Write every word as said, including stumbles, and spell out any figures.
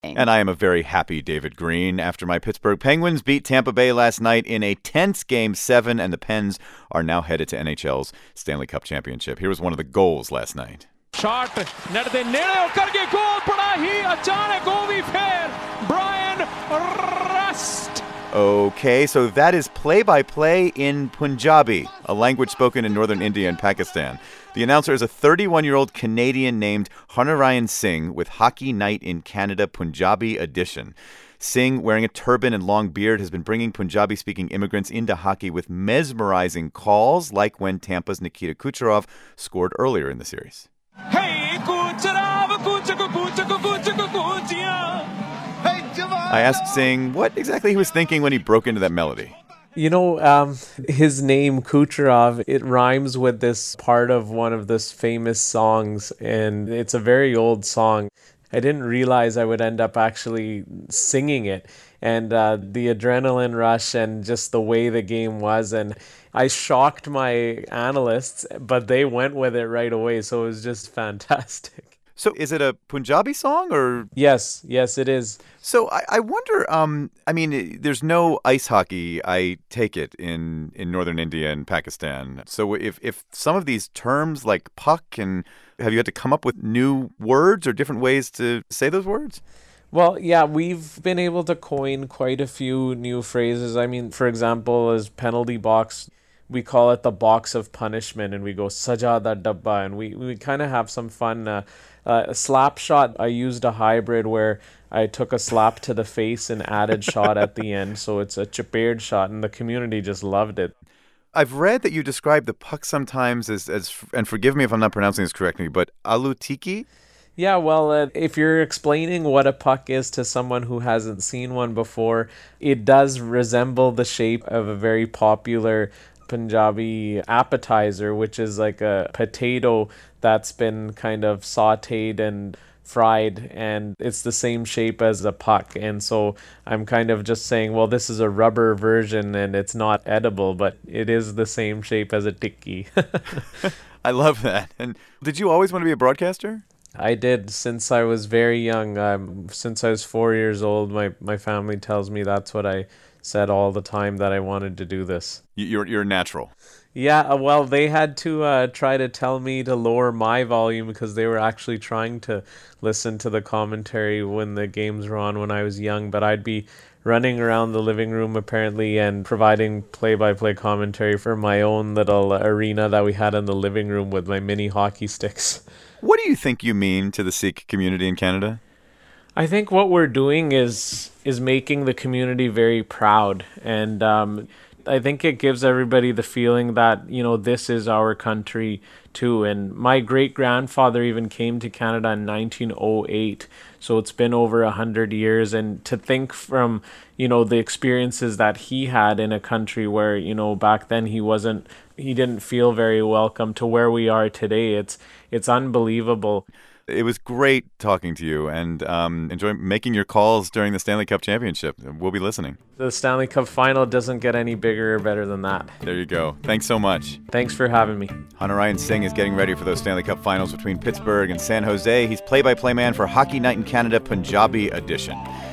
And I am a very happy David Green after my Pittsburgh Penguins beat Tampa Bay last night in a tense Game seven, and the Pens are now headed to N H L's Stanley Cup Championship. Here was one of the goals last night. Shot, net de nere og karge goal, bada hi achane go vi fair, Brian Rust. Okay, so that is play-by-play in Punjabi, a language spoken in northern India and Pakistan. The announcer is a thirty-one-year-old Canadian named Hanarayan Singh with Hockey Night in Canada Punjabi edition. Singh, wearing a turban and long beard, has been bringing Punjabi-speaking immigrants into hockey with mesmerizing calls, like when Tampa's Nikita Kucherov scored earlier in the series. Hey, Kucherov, Kucherov, Kucherov, Kucherov, Kucherov. I asked Singh what exactly he was thinking when he broke into that melody. You know, um, his name, Kucherov, it rhymes with this part of one of this famous songs, and it's a very old song. I didn't realize I would end up actually singing it, and uh, the adrenaline rush and just the way the game was, and I shocked my analysts, but they went with it right away, so it was just fantastic. So is it a Punjabi song or? Yes, yes, it is. So I, I wonder, um, I mean, there's no ice hockey, I take it, in, in northern India and Pakistan. So if, if some of these terms like puck, and have you had to come up with new words or different ways to say those words? Well, yeah, we've been able to coin quite a few new phrases. I mean, for example, as penalty box, we call it the box of punishment, and we go Saja da dabba, and we, we kind of have some fun. Uh, uh, a slap shot, I used a hybrid where I took a slap to the face and added shot at the end, so it's a chapered shot, and the community just loved it. I've read that you describe the puck sometimes as, as and forgive me if I'm not pronouncing this correctly, but alu tiki? Yeah, well, uh, if you're explaining what a puck is to someone who hasn't seen one before, it does resemble the shape of a very popular Punjabi appetizer, which is like a potato that's been kind of sauteed and fried, and it's the same shape as a puck. And so I'm kind of just saying, well, this is a rubber version and it's not edible, but it is the same shape as a tikki. I love that. And did you always want to be a broadcaster? I did since I was very young. Um, since I was four years old, my, my family tells me that's what I said all the time, that I wanted to do this. You're you're natural. Yeah, well, they had to uh, try to tell me to lower my volume because they were actually trying to listen to the commentary when the games were on when I was young. But I'd be running around the living room apparently and providing play-by-play commentary for my own little arena that we had in the living room with my mini hockey sticks. What do you think you mean to the Sikh community in Canada? I think what we're doing is is making the community very proud, and um, I think it gives everybody the feeling that, you know, this is our country too. And my great-grandfather even came to Canada in nineteen oh eight, so it's been over a hundred years. And to think from, you know, the experiences that he had in a country where, you know, back then he wasn't, he didn't feel very welcome, to where we are today, it's it's unbelievable. It was great talking to you, and um, enjoy making your calls during the Stanley Cup Championship. We'll be listening. The Stanley Cup Final doesn't get any bigger or better than that. There you go. Thanks so much. Thanks for having me. Hanarayan Singh is getting ready for those Stanley Cup Finals between Pittsburgh and San Jose. He's play-by-play man for Hockey Night in Canada Punjabi edition.